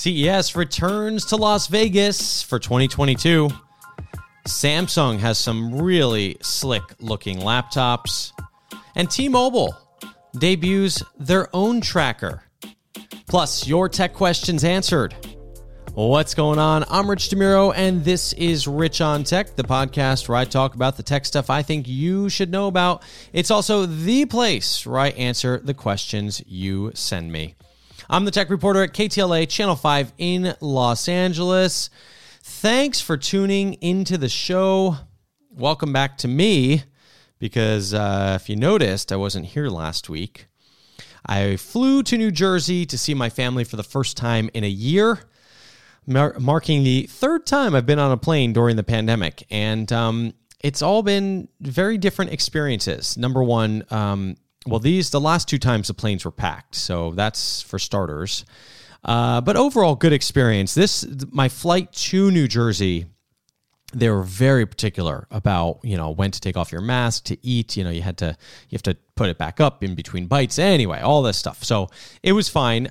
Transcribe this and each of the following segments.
CES returns to Las Vegas for 2022. Samsung has some really slick-looking laptops. And T-Mobile debuts their own tracker. Plus, your tech questions answered. What's going on? I'm Rich DeMuro, and this is Rich on Tech, the podcast where I talk about the tech stuff I think you should know about. It's also the place where I answer the questions you send me. I'm the tech reporter at KTLA Channel 5 in Los Angeles. Thanks for tuning into the show. Welcome back to me, because if you noticed, I wasn't here last week. I flew to New Jersey to see my family for the first time in a year, marking the third time I've been on a plane during the pandemic. And it's all been very different experiences. Number one, the last two times the planes were packed, so that's for starters. But overall, good experience. My flight to New Jersey, they were very particular about, when to take off your mask, to eat. You have to put it back up in between bites. Anyway, all this stuff. So it was fine.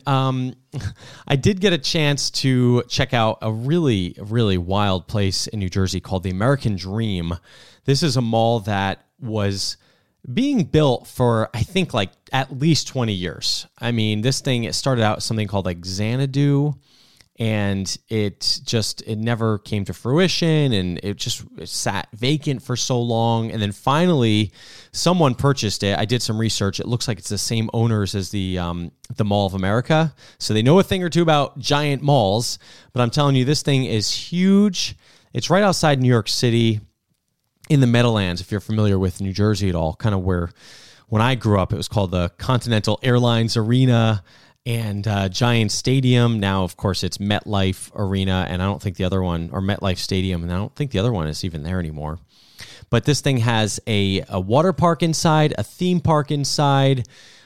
I did get a chance to check out a really, really wild place in New Jersey called the American Dream. This is a mall that was being built for, I think, like at least 20 years. I mean, it started out something called like Xanadu, and it never came to fruition, and it sat vacant for so long. And then finally someone purchased it. I did some research. It looks like it's the same owners as the Mall of America. So they know a thing or two about giant malls, but I'm telling you, this thing is huge. It's right outside New York City, in the Meadowlands, if you're familiar with New Jersey at all, kind of where, when I grew up, it was called the Continental Airlines Arena and Giant Stadium. Now, of course, it's MetLife Arena, and I don't think the other one, or MetLife Stadium, and I don't think the other one is even there anymore. But this thing has a water park inside, a theme park inside,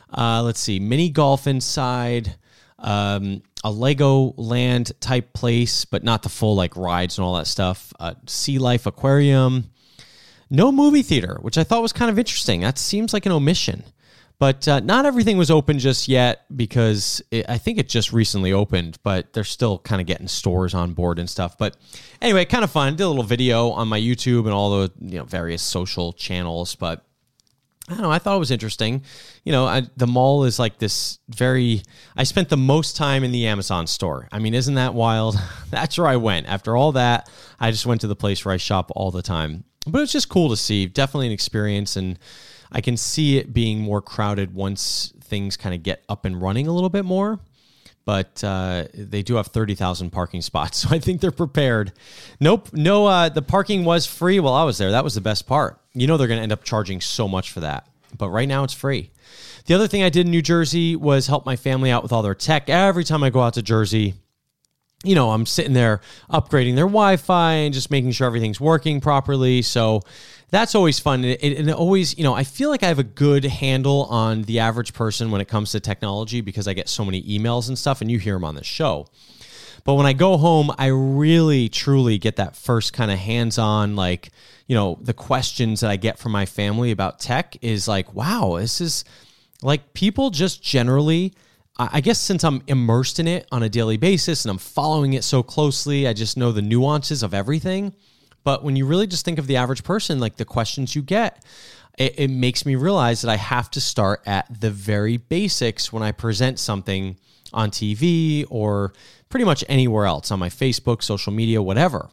mini golf inside, a Legoland type place, but not the full like rides and all that stuff, Sea Life Aquarium. No movie theater, which I thought was kind of interesting. That seems like an omission. But not everything was open just yet, because I think it just recently opened, but they're still kind of getting stores on board and stuff. But anyway, kind of fun. Did a little video on my YouTube and all the various social channels. But I don't know, I thought it was interesting. The mall is like this I spent the most time in the Amazon store. I mean, isn't that wild? That's where I went. After all that, I just went to the place where I shop all the time. But it's just cool to see. Definitely an experience, and I can see it being more crowded once things kind of get up and running a little bit more. But they do have 30,000 parking spots, so I think they're prepared. Nope, no, the parking was free while I was there. That was the best part. They're going to end up charging so much for that. But right now it's free. The other thing I did in New Jersey was help my family out with all their tech. Every time I go out to Jersey, I'm sitting there upgrading their Wi-Fi and just making sure everything's working properly. So that's always fun. And it always, I feel like I have a good handle on the average person when it comes to technology, because I get so many emails and stuff, and you hear them on the show. But when I go home, I really, truly get that first kind of hands-on, the questions that I get from my family about tech is like, wow, this is like people just generally, I guess since I'm immersed in it on a daily basis and I'm following it so closely, I just know the nuances of everything. But when you really just think of the average person, like the questions you get, it makes me realize that I have to start at the very basics when I present something on TV or pretty much anywhere else, on my Facebook, social media, whatever.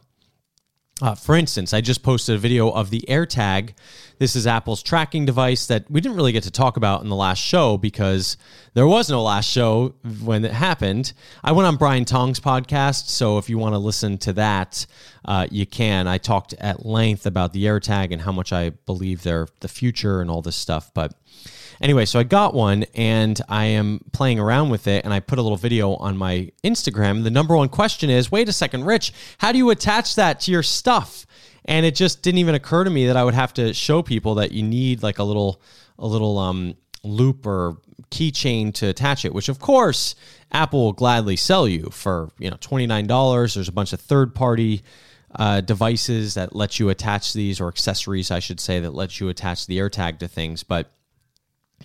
For instance, I just posted a video of the AirTag. This is Apple's tracking device that we didn't really get to talk about in the last show because there was no last show when it happened. I went on Brian Tong's podcast, so if you want to listen to that, you can. I talked at length about the AirTag and how much I believe they're the future and all this stuff. But anyway, so I got one and I am playing around with it, and I put a little video on my Instagram. The number one question is, wait a second, Rich, how do you attach that to your stuff? And it just didn't even occur to me that I would have to show people that you need like a little loop or keychain to attach it, which of course Apple will gladly sell you for $29. There's a bunch of third-party devices that let you attach these, or accessories, I should say, that let you attach the AirTag to things. But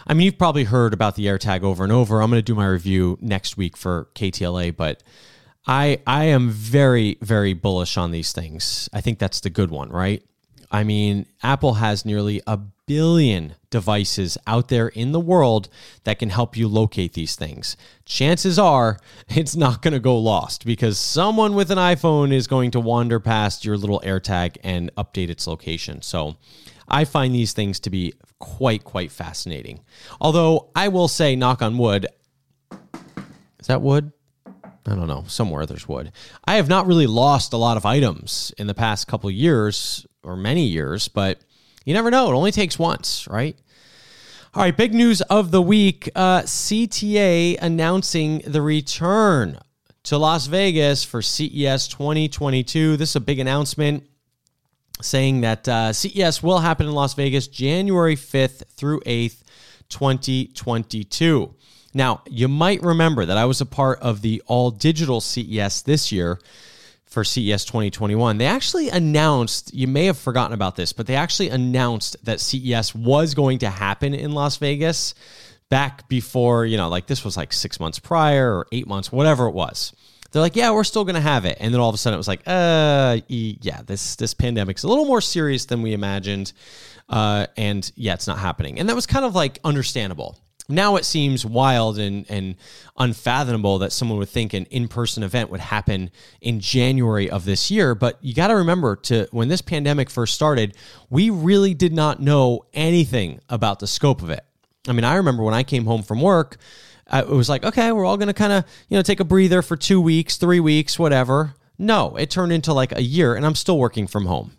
I mean, you've probably heard about the AirTag over and over. I'm going to do my review next week for KTLA, but I am very, very bullish on these things. I think that's the good one, right? I mean, Apple has nearly 1 billion devices out there in the world that can help you locate these things. Chances are it's not going to go lost because someone with an iPhone is going to wander past your little AirTag and update its location. So I find these things to be quite fascinating. Although I will say, knock on wood, is that wood? I don't know. Somewhere there's wood. I have not really lost a lot of items in the past couple of years or many years, but you never know. It only takes once, right? All right, big news of the week. CTA announcing the return to Las Vegas for CES 2022. This is a big announcement saying that CES will happen in Las Vegas January 5th through 8th, 2022. Now, you might remember that I was a part of the all-digital CES this year for CES 2021. They actually announced, you may have forgotten about this, but they actually announced that CES was going to happen in Las Vegas back before, this was like 6 months prior or 8 months, whatever it was. They're like, yeah, we're still going to have it. And then all of a sudden it was like, this pandemic's a little more serious than we imagined. And yeah, it's not happening. And that was kind of like understandable. Now it seems wild and unfathomable that someone would think an in-person event would happen in January of this year. But you got to remember, when this pandemic first started, we really did not know anything about the scope of it. I mean, I remember when I came home from work, it was like, okay, we're all going to kind of, take a breather for 2 weeks, 3 weeks, whatever. No, it turned into like a year, and I'm still working from home.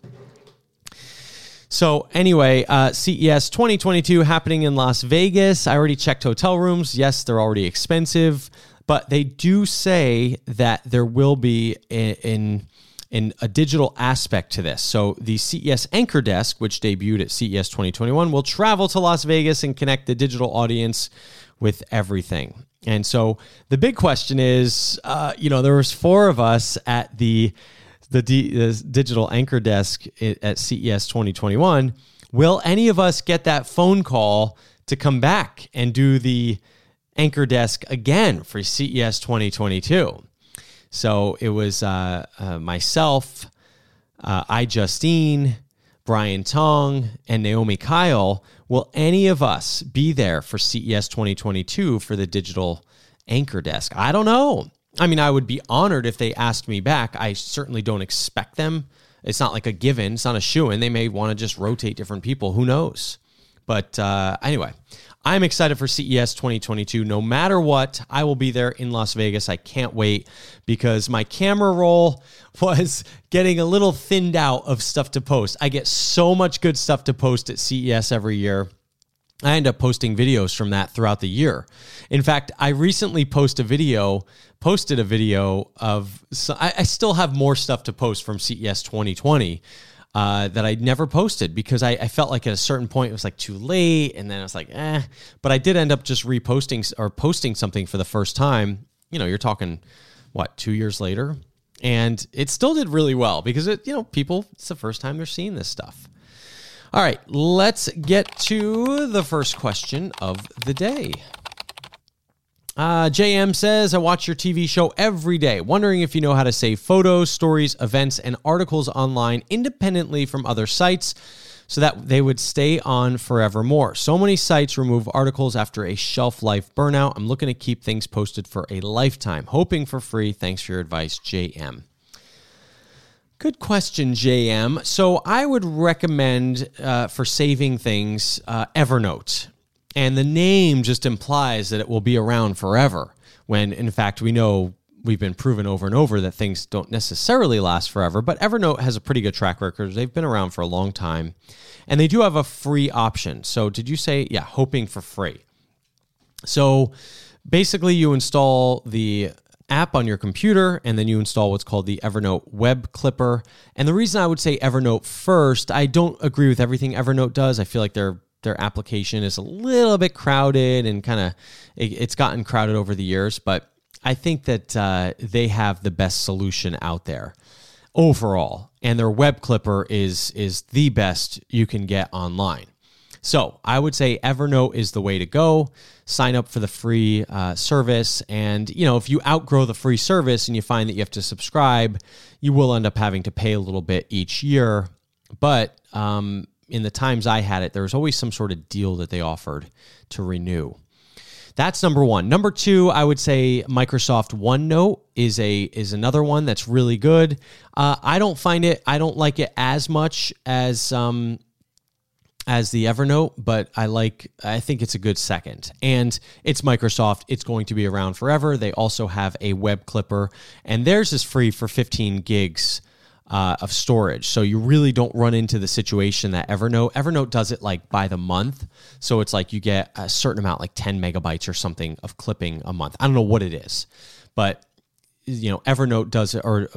So anyway, CES 2022 happening in Las Vegas. I already checked hotel rooms. Yes, they're already expensive, but they do say that there will be in a digital aspect to this. So the CES Anchor Desk, which debuted at CES 2021, will travel to Las Vegas and connect the digital audience with everything. And so the big question is, there was 4 of us at the digital Anchor Desk at CES 2021. Will any of us get that phone call to come back and do the Anchor Desk again for CES 2022? So it was myself, Justine, Brian Tong, and Naomi Kyle. Will any of us be there for CES 2022 for the digital Anchor Desk? I don't know. I mean, I would be honored if they asked me back. I certainly don't expect them. It's not like a given. It's not a shoo-in. They may want to just rotate different people. Who knows? But anyway, I'm excited for CES 2022. No matter what, I will be there in Las Vegas. I can't wait because my camera roll was getting a little thinned out of stuff to post. I get so much good stuff to post at CES every year. I end up posting videos from that throughout the year. In fact, I recently posted a video of, I still have more stuff to post from CES 2020 that I never posted because I felt like at a certain point it was like too late, and then I was like, but I did end up just reposting or posting something for the first time. You're talking, 2 years later? And it still did really well because it's the first time they're seeing this stuff. All right, let's get to the first question of the day. JM says, I watch your TV show every day, wondering if you know how to save photos, stories, events, and articles online independently from other sites so that they would stay on forevermore. So many sites remove articles after a shelf life burnout. I'm looking to keep things posted for a lifetime, hoping for free. Thanks for your advice, JM. Good question, JM. So I would recommend for saving things Evernote. And the name just implies that it will be around forever, when in fact we know we've been proven over and over that things don't necessarily last forever. But Evernote has a pretty good track record. They've been around for a long time. And they do have a free option. So did you say, hoping for free? So basically you install the app on your computer, and then you install what's called the Evernote Web Clipper. And the reason I would say Evernote first, I don't agree with everything Evernote does. I feel like their application is a little bit crowded and it's gotten crowded over the years, but I think that they have the best solution out there overall. And their Web Clipper is the best you can get online. So I would say Evernote is the way to go. Sign up for the free service. And, if you outgrow the free service and you find that you have to subscribe, you will end up having to pay a little bit each year. But in the times I had it, there was always some sort of deal that they offered to renew. That's number one. Number two, I would say Microsoft OneNote is another one that's really good. I don't like it as much as the Evernote, but I think it's a good second. And it's Microsoft. It's going to be around forever. They also have a web clipper, and theirs is free for 15 gigs of storage. So you really don't run into the situation that Evernote does it like by the month. So it's like you get a certain amount, like 10 megabytes or something of clipping a month. I don't know what it is, but Evernote does it, or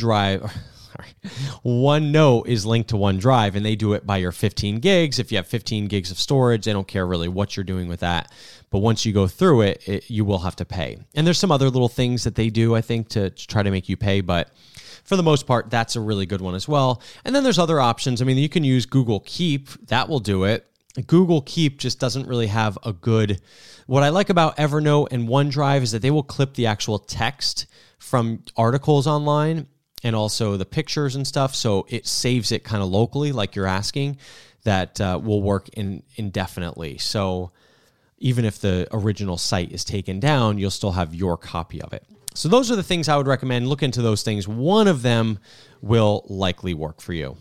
OneNote is linked to OneDrive, and they do it by your 15 gigs. If you have 15 gigs of storage, they don't care really what you're doing with that. But once you go through it, you will have to pay. And there's some other little things that they do, I think, to try to make you pay, but for the most part, that's a really good one as well. And then there's other options. I mean, you can use Google Keep. That will do it. Google Keep just doesn't really have a good... What I like about Evernote and OneDrive is that they will clip the actual text from articles online and also the pictures and stuff, so it saves it kind of locally, like you're asking. That will work indefinitely. So even if the original site is taken down, you'll still have your copy of it. So those are the things I would recommend. Look into those things. One of them will likely work for you.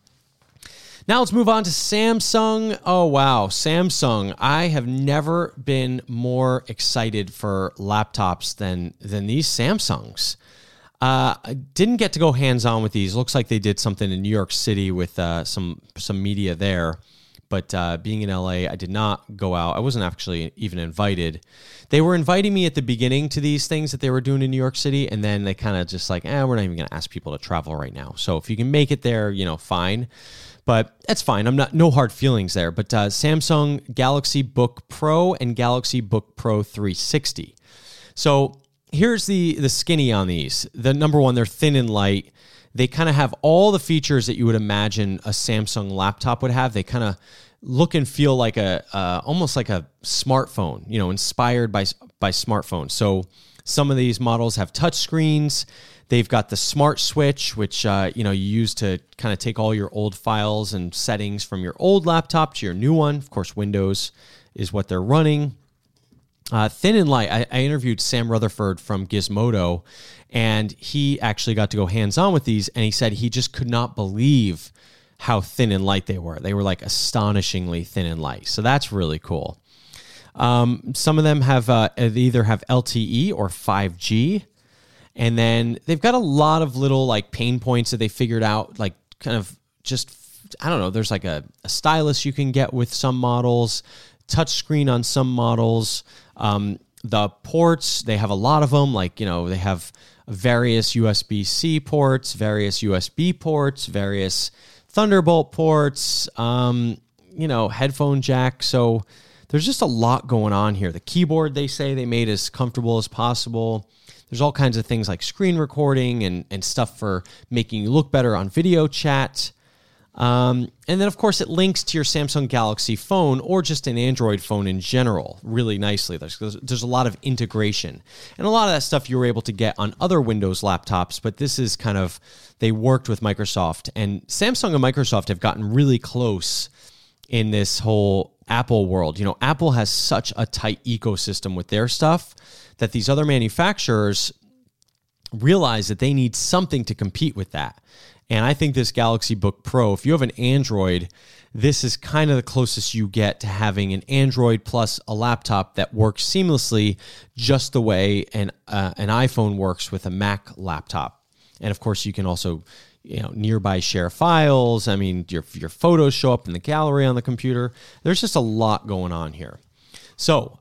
Now let's move on to Samsung. Oh, wow. Samsung. I have never been more excited for laptops than these Samsungs. I didn't get to go hands-on with these. Looks like they did something in New York City with some media there. But being in LA, I did not go out. I wasn't actually even invited. They were inviting me at the beginning to these things that they were doing in New York City, and then they kind of just like, we're not even going to ask people to travel right now. So if you can make it there, fine. But that's fine. No hard feelings there. But Samsung Galaxy Book Pro and Galaxy Book Pro 360. So here's the skinny on these. The number one, they're thin and light. They kind of have all the features that you would imagine a Samsung laptop would have. They kind of look and feel like almost like a smartphone, inspired by smartphones. So some of these models have touch screens. They've got the Smart Switch, which you use to kind of take all your old files and settings from your old laptop to your new one. Of course, Windows is what they're running. Thin and light. I interviewed Sam Rutherford from Gizmodo, and he actually got to go hands-on with these, and he said he just could not believe how thin and light they were. They were like astonishingly thin and light. So that's really cool. Some of them have they either have LTE or 5G, and then they've got a lot of little like pain points that they figured out, like kind of just, I don't know, there's like a stylus you can get with some models, touch screen on some models. The ports, they have a lot of them, like, they have various USB-C ports, various USB ports, various Thunderbolt ports, headphone jack. So there's just a lot going on here. The keyboard, they say they made as comfortable as possible. There's all kinds of things like screen recording and stuff for making you look better on video chat. And then, of course, it links to your Samsung Galaxy phone or just an Android phone in general really nicely. There's a lot of integration. And a lot of that stuff you were able to get on other Windows laptops, but this is kind of, they worked with Microsoft. And Samsung and Microsoft have gotten really close in this whole Apple world. Apple has such a tight ecosystem with their stuff that these other manufacturers realize that they need something to compete with that. And I think this Galaxy Book Pro, if you have an Android, this is kind of the closest you get to having an Android plus a laptop that works seamlessly, just the way an iPhone works with a Mac laptop. And of course, you can also, nearby share files. I mean, your photos show up in the gallery on the computer. There's just a lot going on here. So,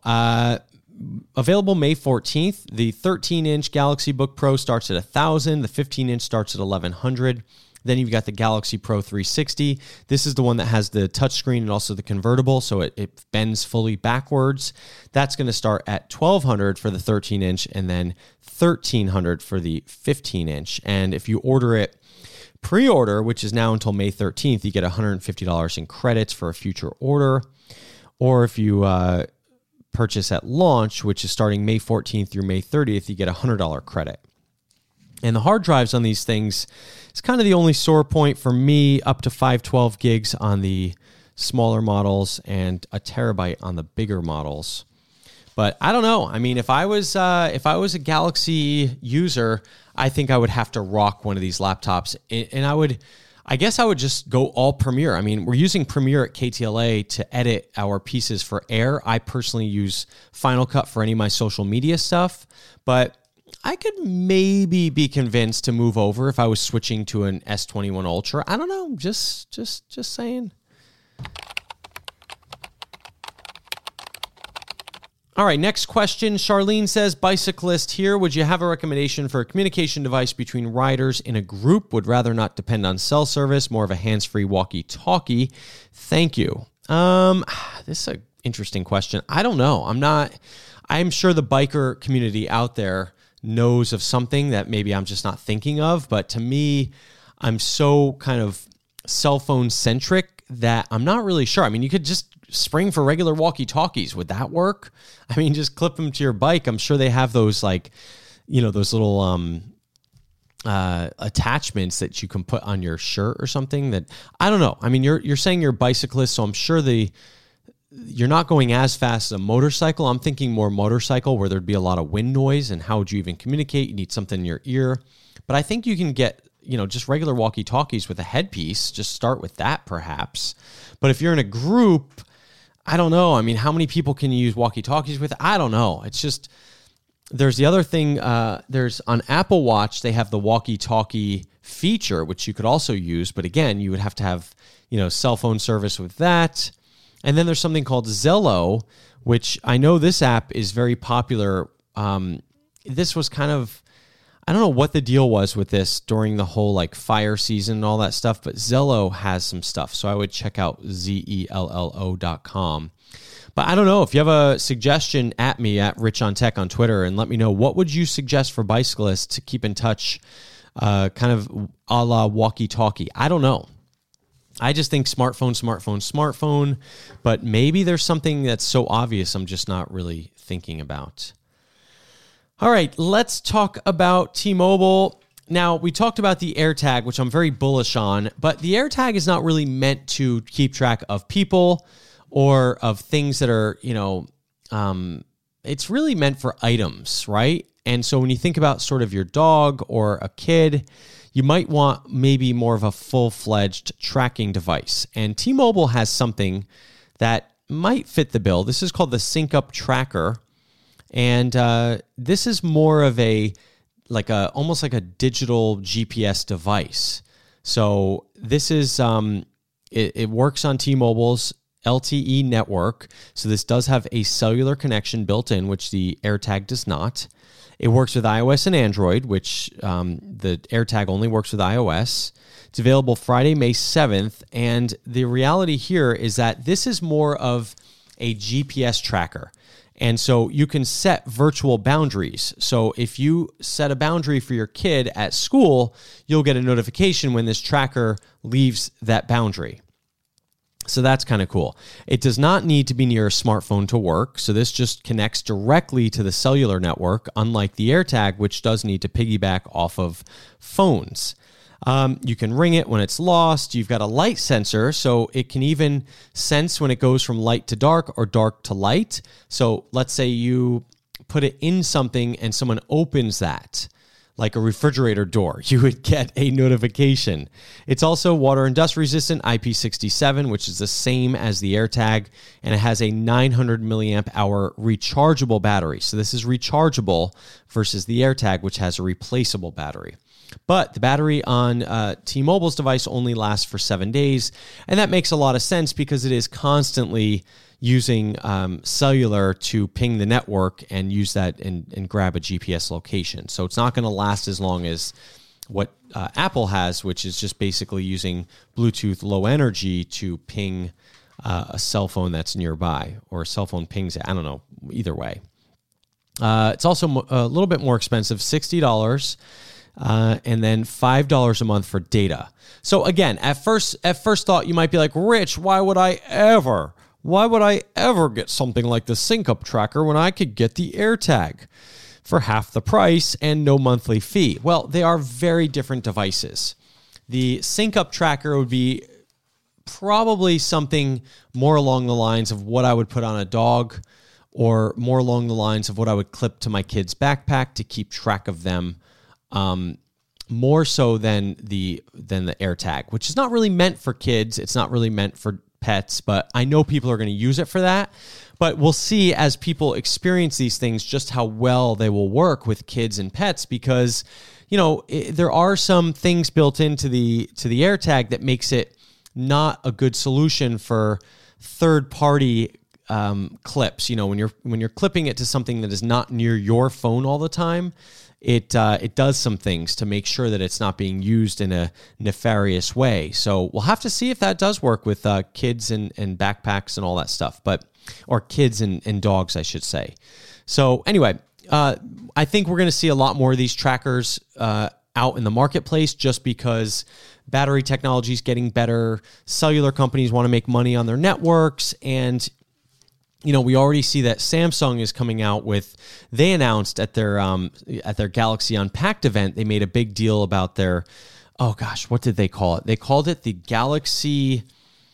available May 14th. The 13-inch Galaxy Book Pro starts at $1,000. The 15-inch starts at $1,100. Then you've got the Galaxy Pro 360. This is the one that has the touchscreen and also the convertible, so it bends fully backwards. That's going to start at $1,200 for the 13-inch and then $1,300 for the 15-inch. And if you order it pre-order, which is now until May 13th, you get $150 in credits for a future order. Or if you purchase at launch, which is starting May 14th through May 30th, you get a $100 credit. And the hard drives on these things is kind of the only sore point for me, up to 512 gigs on the smaller models and a terabyte on the bigger models. But I don't know. I mean, if I was a Galaxy user, I think I would have to rock one of these laptops, and I guess I would just go all Premiere. I mean, we're using Premiere at KTLA to edit our pieces for air. I personally use Final Cut for any of my social media stuff, but I could maybe be convinced to move over if I was switching to an S21 Ultra. I don't know. Just saying. All right, next question. Charlene says, bicyclist here. Would you have a recommendation for a communication device between riders in a group? Would rather not depend on cell service, more of a hands-free walkie-talkie. Thank you. This is an interesting question. I don't know. I'm sure the biker community out there knows of something that maybe I'm just not thinking of. But to me, I'm so kind of cell phone centric that I'm not really sure. I mean, you could just spring for regular walkie-talkies. Would that work? I mean, just clip them to your bike. I'm sure they have those those little attachments that you can put on your shirt or something. That I don't know. I mean, you're saying you're a bicyclist, so I'm sure you're not going as fast as a motorcycle. I'm thinking more motorcycle where there'd be a lot of wind noise, and how would you even communicate? You need something in your ear. But I think you can get, just regular walkie-talkies with a headpiece. Just start with that perhaps. But if you're in a group, I don't know. I mean, how many people can you use walkie-talkies with? I don't know. It's just, there's the other thing. There's on Apple Watch, they have the walkie-talkie feature, which you could also use. But again, you would have to have, cell phone service with that. And then there's something called Zello, which I know this app is very popular. This was kind of, I don't know what the deal was with this during the whole fire season and all that stuff, but Zello has some stuff. So I would check out zello.com. But I don't know, if you have a suggestion, at me at Rich on Tech on Twitter, and let me know, what would you suggest for bicyclists to keep in touch, kind of a la walkie-talkie? I don't know. I just think smartphone, but maybe there's something that's so obvious I'm just not really thinking about. All right, let's talk about T-Mobile. Now, we talked about the AirTag, which I'm very bullish on, but the AirTag is not really meant to keep track of people or of things that are, it's really meant for items, right? And so when you think about sort of your dog or a kid, you might want maybe more of a full-fledged tracking device. And T-Mobile has something that might fit the bill. This is called the Sync Up Tracker. And this is more of almost like a digital GPS device. So this is, it works on T-Mobile's LTE network. So this does have a cellular connection built in, which the AirTag does not. It works with iOS and Android, which the AirTag only works with iOS. It's available Friday, May 7th. And the reality here is that this is more of a GPS tracker. And so you can set virtual boundaries. So if you set a boundary for your kid at school, you'll get a notification when this tracker leaves that boundary. So that's kind of cool. It does not need to be near a smartphone to work. So this just connects directly to the cellular network, unlike the AirTag, which does need to piggyback off of phones. You can ring it when it's lost. You've got a light sensor, so it can even sense when it goes from light to dark or dark to light. So let's say you put it in something and someone opens that, like a refrigerator door, you would get a notification. It's also water and dust resistant, IP67, which is the same as the AirTag, and it has a 900 milliamp hour rechargeable battery. So this is rechargeable versus the AirTag, which has a replaceable battery. But the battery on T-Mobile's device only lasts for 7 days, and that makes a lot of sense because it is constantly using cellular to ping the network and use that and grab a GPS location. So it's not going to last as long as what Apple has, which is just basically using Bluetooth low energy to ping a cell phone that's nearby, or a cell phone pings it. I don't know, either way. It's also a little bit more expensive, $60. and then $5 a month for data. So again, at first thought, you might be like, Rich, why would I ever get something like the Sync Up Tracker when I could get the AirTag for half the price and no monthly fee? Well, they are very different devices. The Sync Up Tracker would be probably something more along the lines of what I would put on a dog, or more along the lines of what I would clip to my kid's backpack to keep track of them, more so than the AirTag, which is not really meant for kids. It's not really meant for pets, but I know people are going to use it for that. But we'll see as people experience these things just how well they will work with kids and pets, because there are some things built into the AirTag that makes it not a good solution for third-party clips. When you're clipping it to something that is not near your phone all the time, it does some things to make sure that it's not being used in a nefarious way. So we'll have to see if that does work with kids and backpacks and all that stuff, or kids and dogs, I should say. So anyway, I think we're going to see a lot more of these trackers out in the marketplace, just because battery technology is getting better. Cellular companies want to make money on their networks. And, we already see that Samsung is coming out with, they announced at their Galaxy Unpacked event, they made a big deal about their, what did they call it? They called it the Galaxy,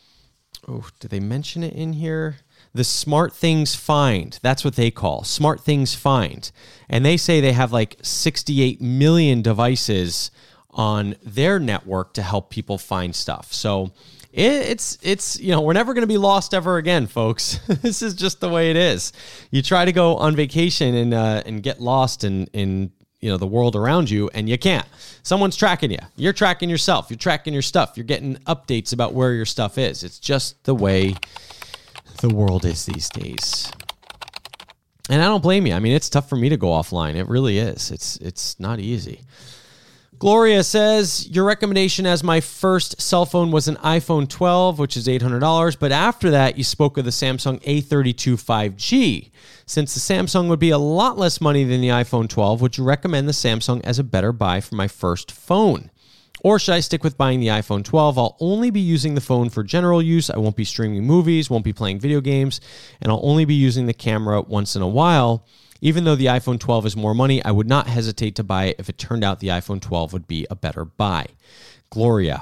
did they mention it in here? The Smart Things Find. That's what they call Smart Things Find. And they say they have like 68 million devices on their network to help people find stuff. So it's we're never going to be lost ever again, folks. This is just the way it is. You try to go on vacation and get lost in the world around you, and you can't. Someone's tracking you. You're tracking yourself. You're tracking your stuff. You're getting updates about where your stuff is. It's just the way the world is these days. And I don't blame you. I mean, it's tough for me to go offline. It really is. It's not easy. Gloria says, your recommendation as my first cell phone was an iPhone 12, which is $800. But after that, you spoke of the Samsung A32 5G. Since the Samsung would be a lot less money than the iPhone 12, would you recommend the Samsung as a better buy for my first phone? Or should I stick with buying the iPhone 12? I'll only be using the phone for general use. I won't be streaming movies, won't be playing video games, and I'll only be using the camera once in a while. Even though the iPhone 12 is more money, I would not hesitate to buy it if it turned out the iPhone 12 would be a better buy. Gloria.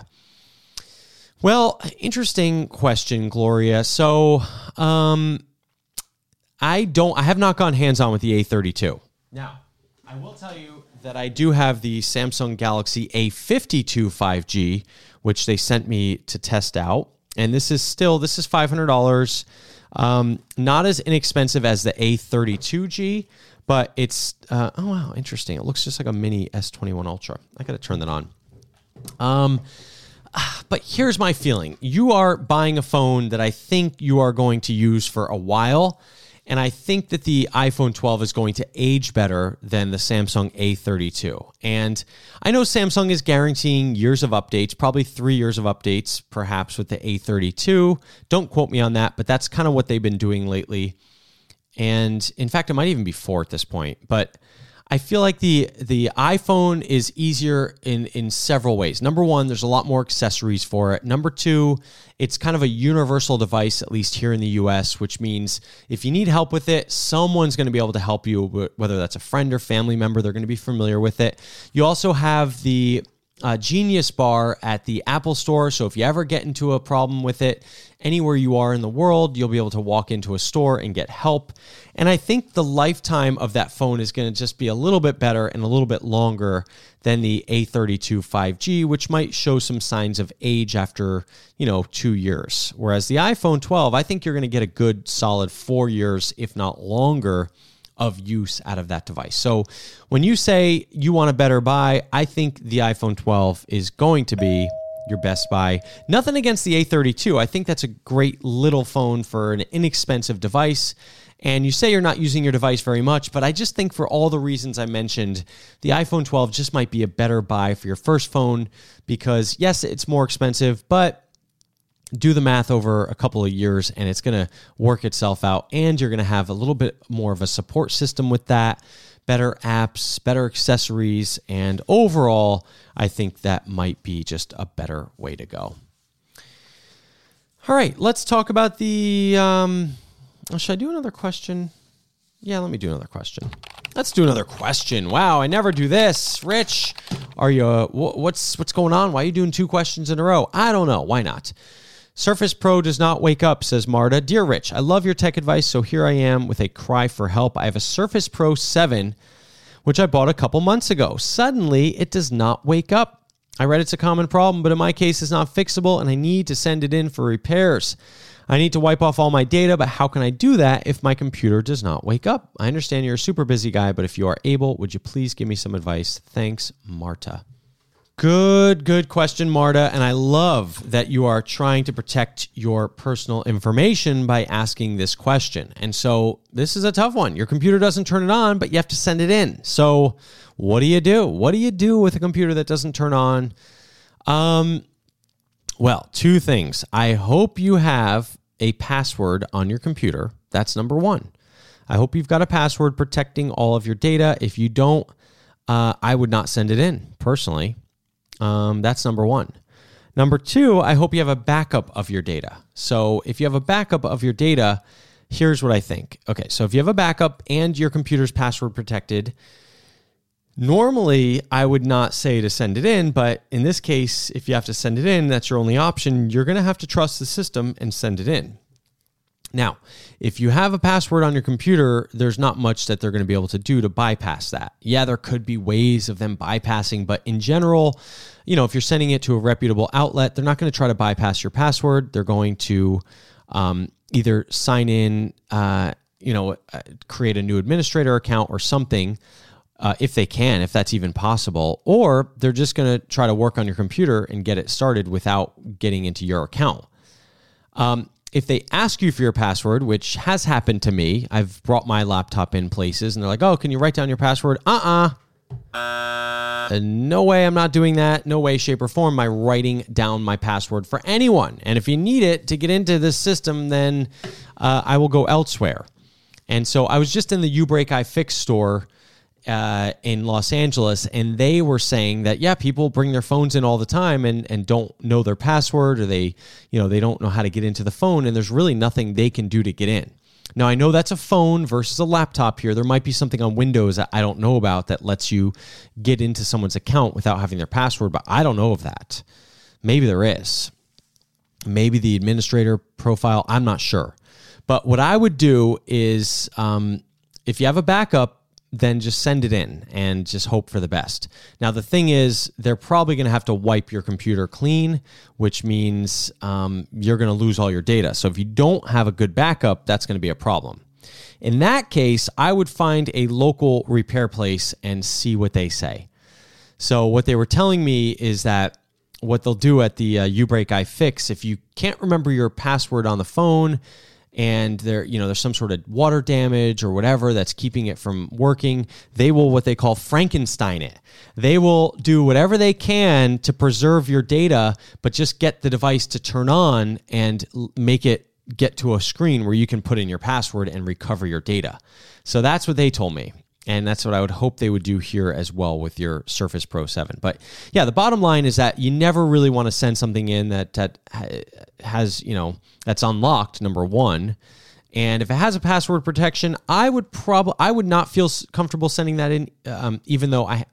Well, interesting question, Gloria. So, I have not gone hands-on with the A32. Now, I will tell you that I do have the Samsung Galaxy A52 5G, which they sent me to test out. And this is $500. Not as inexpensive as the A32G, but it's, oh wow, interesting. It looks just like a mini S21 Ultra. I got to turn that on. But here's my feeling. You are buying a phone that I think you are going to use for a while. And I think that the iPhone 12 is going to age better than the Samsung A32. And I know Samsung is guaranteeing years of updates, probably 3 years of updates, perhaps with the A32. Don't quote me on that, but that's kind of what they've been doing lately. And in fact, it might even be 4 at this point. But I feel like the iPhone is easier in several ways. Number one, there's a lot more accessories for it. Number two, it's kind of a universal device, at least here in the US, which means if you need help with it, someone's going to be able to help you, whether that's a friend or family member. They're going to be familiar with it. You also have the Genius Bar at the Apple Store. So if you ever get into a problem with it, anywhere you are in the world, you'll be able to walk into a store and get help. And I think the lifetime of that phone is going to just be a little bit better and a little bit longer than the A32 5G, which might show some signs of age after, 2 years. Whereas the iPhone 12, I think you're going to get a good solid 4 years, if not longer, of use out of that device. So when you say you want a better buy, I think the iPhone 12 is going to be your best buy. Nothing against the A32. I think that's a great little phone for an inexpensive device. And you say you're not using your device very much, but I just think for all the reasons I mentioned, the iPhone 12 just might be a better buy for your first phone because, yes, it's more expensive, but do the math over a couple of years and it's going to work itself out, and you're going to have a little bit more of a support system with that better apps, better accessories, and overall, I think that might be just a better way to go. All right, let's talk about the... should I do another question? Yeah, let me do another question. Let's do another question. Wow, I never do this. Rich, are you? What's going on? Why are you doing 2 questions in a row? I don't know. Why not? Surface Pro does not wake up, says Marta. Dear Rich, I love your tech advice, so here I am with a cry for help. I have a Surface Pro 7, which I bought a couple months ago. Suddenly, it does not wake up. I read it's a common problem, but in my case, it's not fixable, and I need to send it in for repairs. I need to wipe off all my data, but how can I do that if my computer does not wake up? I understand you're a super busy guy, but if you are able, would you please give me some advice? Thanks, Marta. Good question, Marta. And I love that you are trying to protect your personal information by asking this question. And so this is a tough one. Your computer doesn't turn it on, but you have to send it in. So what do you do? What do you do with a computer that doesn't turn on? Well, 2 things. I hope you have a password on your computer. That's number 1. I hope you've got a password protecting all of your data. If you don't, I would not send it in personally. That's number 1. Number 2, I hope you have a backup of your data. So if you have a backup of your data, here's what I think. Okay, so if you have a backup and your computer's password protected, normally I would not say to send it in, but in this case, if you have to send it in, that's your only option. You're going to have to trust the system and send it in. Now, if you have a password on your computer, there's not much that they're going to be able to do to bypass that. Yeah, there could be ways of them bypassing, but in general, if you're sending it to a reputable outlet, they're not going to try to bypass your password. They're going to either sign in, create a new administrator account or something, if they can, if that's even possible, or they're just going to try to work on your computer and get it started without getting into your account. If they ask you for your password, which has happened to me, I've brought my laptop in places and they're like, oh, can you write down your password? No way, I'm not doing that. No way, shape, or form am I writing down my password for anyone. And if you need it to get into this system, then I will go elsewhere. And so I was just in the Ubreak iFix store in Los Angeles, and they were saying that, yeah, people bring their phones in all the time and don't know their password, or they don't know how to get into the phone, and there's really nothing they can do to get in. Now, I know that's a phone versus a laptop here. There might be something on Windows that I don't know about that lets you get into someone's account without having their password, but I don't know of that. Maybe there is. Maybe the administrator profile, I'm not sure. But what I would do is, if you have a backup, then just send it in and just hope for the best. Now, the thing is, they're probably going to have to wipe your computer clean, which means you're going to lose all your data. So if you don't have a good backup, that's going to be a problem. In that case, I would find a local repair place and see what they say. So what they were telling me is that what they'll do at the Ubreak iFix, if you can't remember your password on the phone, and there's some sort of water damage or whatever that's keeping it from working, they will what they call Frankenstein it. They will do whatever they can to preserve your data, but just get the device to turn on and make it get to a screen where you can put in your password and recover your data. So that's what they told me. And that's what I would hope they would do here as well with your Surface Pro 7. But yeah, the bottom line is that you never really want to send something in that has, that's unlocked, number 1. And if it has a password protection, I would not feel comfortable sending that in, even though I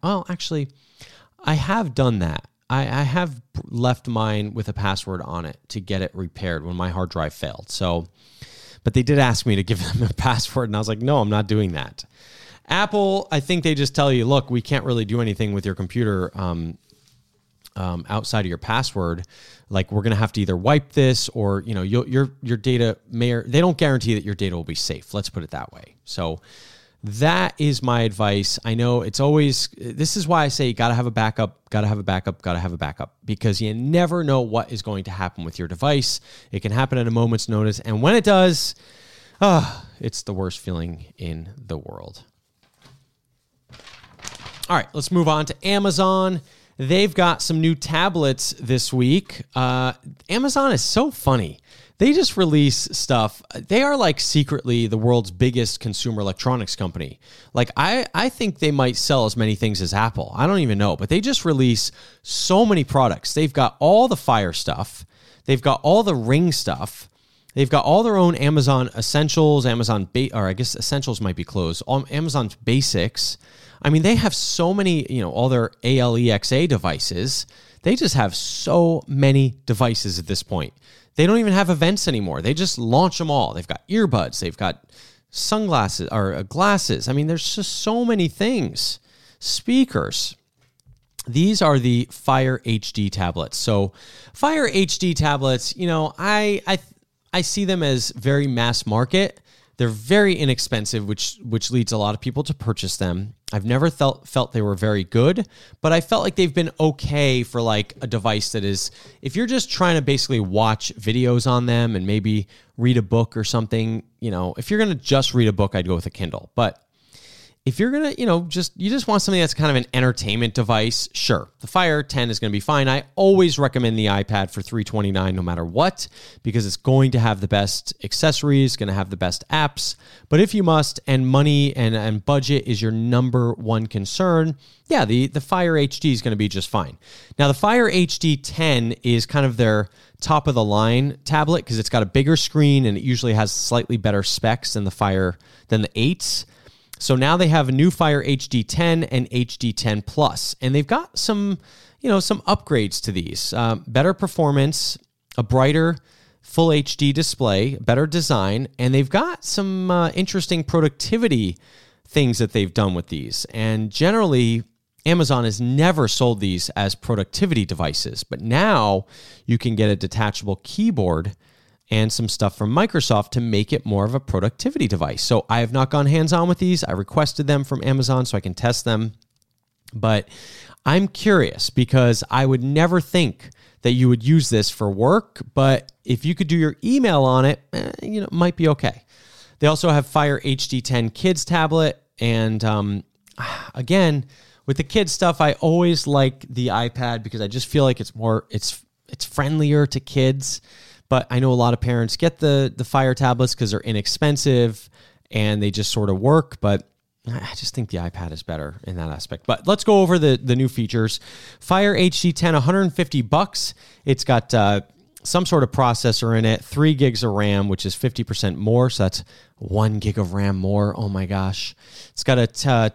have done that. I have left mine with a password on it to get it repaired when my hard drive failed. So, but they did ask me to give them a password, and I was like, no, I'm not doing that. Apple, I think they just tell you, look, we can't really do anything with your computer outside of your password. Like, we're going to have to either wipe this or, your data they don't guarantee that your data will be safe. Let's put it that way. So that is my advice. I know this is why I say you got to have a backup, because you never know what is going to happen with your device. It can happen at a moment's notice. And when it does, it's the worst feeling in the world. All right, let's move on to Amazon. They've got some new tablets this week. Amazon is so funny. they just release stuff. They are like secretly the world's biggest consumer electronics company. Like I think they might sell as many things as Apple. I don't even know, but they just release so many products. They've got all the Fire stuff. They've got all the Ring stuff. They've got all their own Amazon Essentials, or I guess Essentials might be closed, Amazon's Basics. I mean, they have so many, all their ALEXA devices. They just have so many devices at this point. They don't even have events anymore. They just launch them all. They've got earbuds. They've got sunglasses or glasses. I mean, there's just so many things. Speakers. These are the Fire HD tablets. So Fire HD tablets, I see them as very mass market. They're very inexpensive, which leads a lot of people to purchase them. I've never felt they were very good, but I felt like they've been okay for like a device that is, if you're just trying to basically watch videos on them and maybe read a book or something, if you're going to just read a book, I'd go with a Kindle. But if you're going to, you just want something that's kind of an entertainment device, sure. The Fire 10 is going to be fine. I always recommend the iPad for $329 no matter what, because it's going to have the best accessories, going to have the best apps. But if you must, and money and budget is your number one concern, yeah, the Fire HD is going to be just fine. Now, the Fire HD 10 is kind of their top of the line tablet because it's got a bigger screen and it usually has slightly better specs than the 8s. So now they have a new Fire HD 10 and HD 10 Plus, and they've got some upgrades to these. Better performance, a brighter full HD display, better design, and they've got some interesting productivity things that they've done with these. And generally, Amazon has never sold these as productivity devices, but now you can get a detachable keyboard and some stuff from Microsoft to make it more of a productivity device. So I have not gone hands-on with these. I requested them from Amazon so I can test them. But I'm curious because I would never think that you would use this for work, but if you could do your email on it, it might be okay. They also have Fire HD 10 Kids tablet. And again, with the kids stuff, I always like the iPad because I just feel like it's friendlier to kids. But I know a lot of parents get the Fire tablets because they're inexpensive and they just sort of work. But I just think the iPad is better in that aspect. But let's go over the new features. Fire HD 10, $150. It's got some sort of processor in it, 3 gigs of RAM, which is 50% more. So that's 1 gig of RAM more. Oh my gosh. It's got a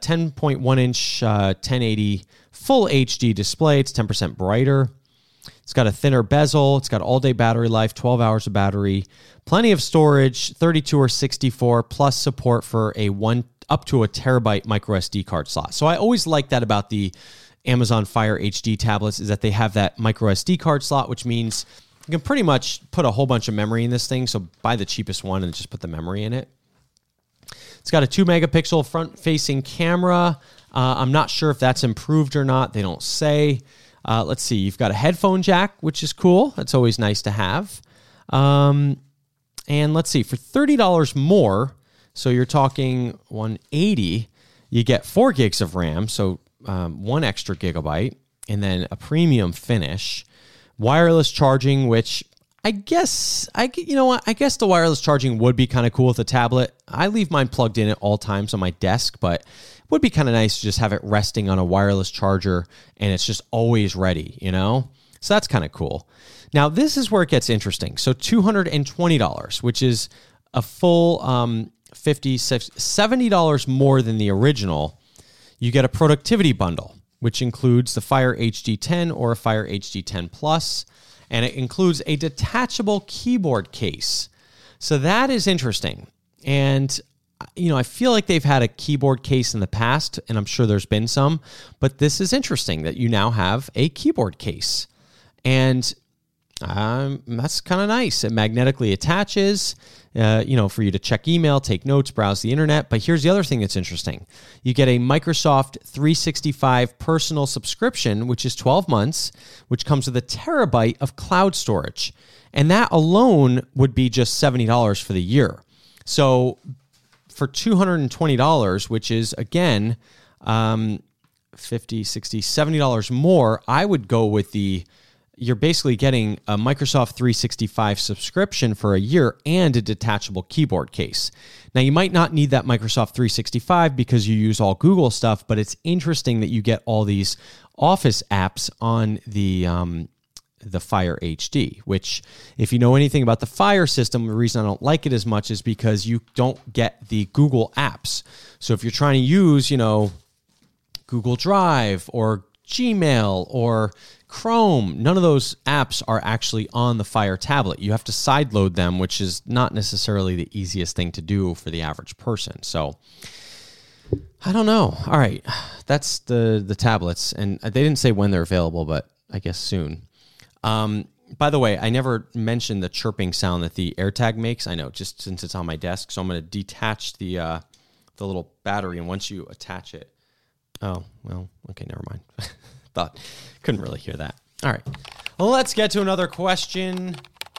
10.1-inch 1080 full HD display. It's 10% brighter. It's got a thinner bezel. It's got all-day battery life, 12 hours of battery, plenty of storage, 32 or 64, plus support for up to a terabyte micro SD card slot. So I always like that about the Amazon Fire HD tablets is that they have that micro SD card slot, which means you can pretty much put a whole bunch of memory in this thing. So buy the cheapest one and just put the memory in it. It's got a 2-megapixel front-facing camera. I'm not sure if that's improved or not. They don't say. Let's see. You've got a headphone jack, which is cool. That's always nice to have. And let's see. For $30 more, so you're talking $180, you get 4 gigs of RAM, so 1 extra gigabyte, and then a premium finish. Wireless charging, which I guess the wireless charging would be kind of cool with a tablet. I leave mine plugged in at all times on my desk, but it would be kind of nice to just have it resting on a wireless charger and it's just always ready, So that's kind of cool. Now, this is where it gets interesting. So $220, which is a full $70 more than the original. You get a productivity bundle, which includes the Fire HD 10 or a Fire HD 10 Plus, and it includes a detachable keyboard case. So that is interesting. And, I feel like they've had a keyboard case in the past, and I'm sure there's been some, but this is interesting that you now have a keyboard case. And that's kind of nice. It magnetically attaches, for you to check email, take notes, browse the internet. But here's the other thing that's interesting. You get a Microsoft 365 personal subscription, which is 12 months, which comes with a terabyte of cloud storage. And that alone would be just $70 for the year. So for $220, which is, again, $50, $60, $70 more, I would go with the you're basically getting a Microsoft 365 subscription for a year and a detachable keyboard case. Now, you might not need that Microsoft 365 because you use all Google stuff, but it's interesting that you get all these Office apps on the Fire HD, which, if you know anything about the Fire system, the reason I don't like it as much is because you don't get the Google apps. So if you're trying to use, Google Drive or Gmail or Chrome, none of those apps are actually on the Fire tablet. You have to sideload them, which is not necessarily the easiest thing to do for the average person. So I don't know. All right, that's the tablets, and they didn't say when they're available, but I guess soon. By the way, I never mentioned the chirping sound that the AirTag makes. I know, just since it's on my desk, so I'm going to detach the little battery, and once you attach it, oh well, okay, never mind. Couldn't really hear that. All right, well, let's get to another question.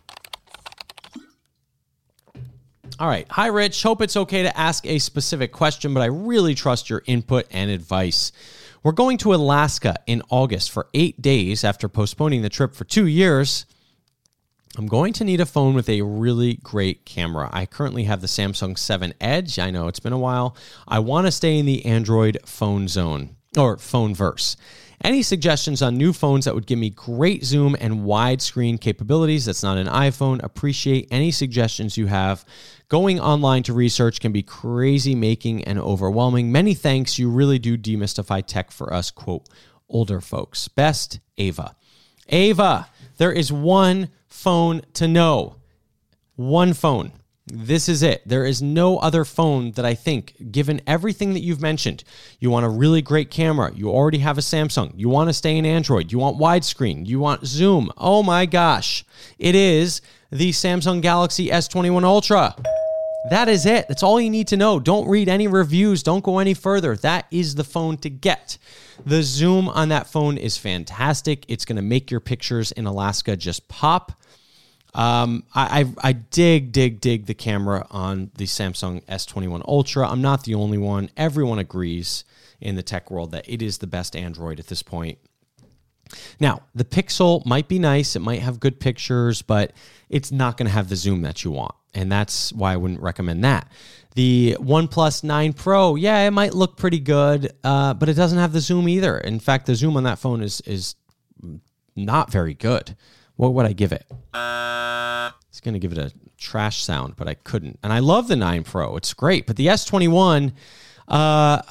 All right. Hi, Rich. Hope it's okay to ask a specific question, but I really trust your input and advice. We're going to Alaska in August for 8 days after postponing the trip for 2 years. I'm going to need a phone with a really great camera. I currently have the Samsung 7 Edge. I know it's been a while. I want to stay in the Android phone zone or phone verse. Any suggestions on new phones that would give me great zoom and widescreen capabilities? That's not an iPhone. Appreciate any suggestions you have. Going online to research can be crazy making and overwhelming. Many thanks. You really do demystify tech for us, quote, older folks. Best, Ava. Ava, there is one phone to know. One phone. This is it. There is no other phone that I think, given everything that you've mentioned, you want a really great camera, you already have a Samsung, you want to stay in Android, you want widescreen, you want zoom. Oh my gosh. It is the Samsung Galaxy S21 Ultra. That is it. That's all you need to know. Don't read any reviews. Don't go any further. That is the phone to get. The zoom on that phone is fantastic. It's going to make your pictures in Alaska just pop. I dig the camera on the Samsung S21 Ultra. I'm not the only one. Everyone agrees in the tech world that it is the best Android at this point. Now, the Pixel might be nice. It might have good pictures, but it's not going to have the zoom that you want. And that's why I wouldn't recommend that. The OnePlus 9 Pro, yeah, it might look pretty good, but it doesn't have the zoom either. In fact, the zoom on that phone is not very good. What would I give it? I was going to give it a trash sound, but I couldn't. And I love the 9 Pro. It's great. But the S21, I'm